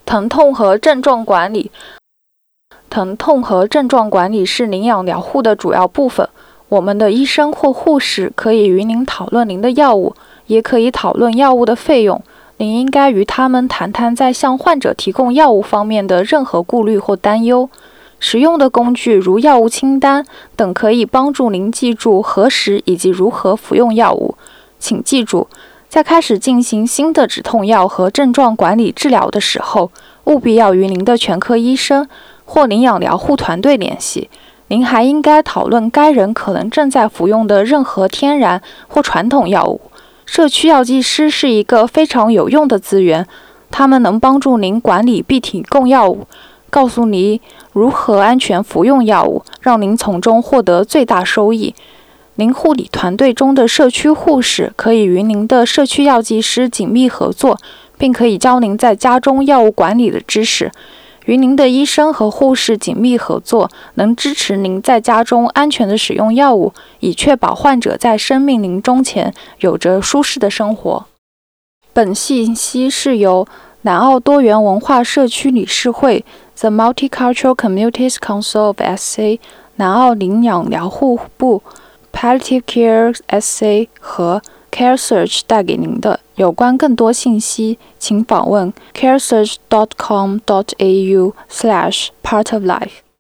疼痛和症状管理。疼痛和症状管理是领养疗护的主要部分。我们的医生或护士可以与您讨论您的药物，也可以讨论药物的费用。您应该与他们谈谈在向患者提供药物方面的任何顾虑或担忧。使用的工具如药物清单等可以帮助您记住何时以及如何服用药物。请记住，在开始进行新的止痛药和症状管理治疗的时候，务必要与您的全科医生或领养疗护团队联系。您还应该讨论该人可能正在服用的任何天然或传统药物。社区药剂师是一个非常有用的资源，他们能帮助您管理并提供药物，告诉您如何安全服用药物，让您从中获得最大收益。您护理团队中的社区护士可以与您的社区药剂师紧密合作，并可以教您在家中药物管理的知识。与您的医生和护士紧密合作，能支持您在家中安全地使用药物，以确保患者在生命临终前有着舒适的生活。本信息是由南澳多元文化社区理事会 The Multicultural Communities Council of SA、南澳领养疗护部 Palliative Care SA 和 CareSearch 带给您的。有关更多信息，请访问 caresearch.com.au/partoflife。